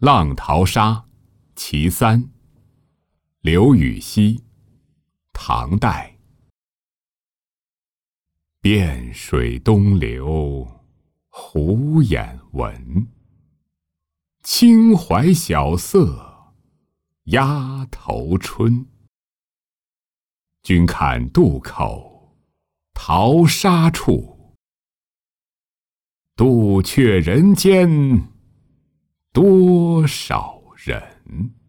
浪淘沙，其三。刘禹锡，唐代。汴水东流，胡眼闻。青怀晓色，鸭头春。君看渡口，淘沙处。杜却人间，多少人？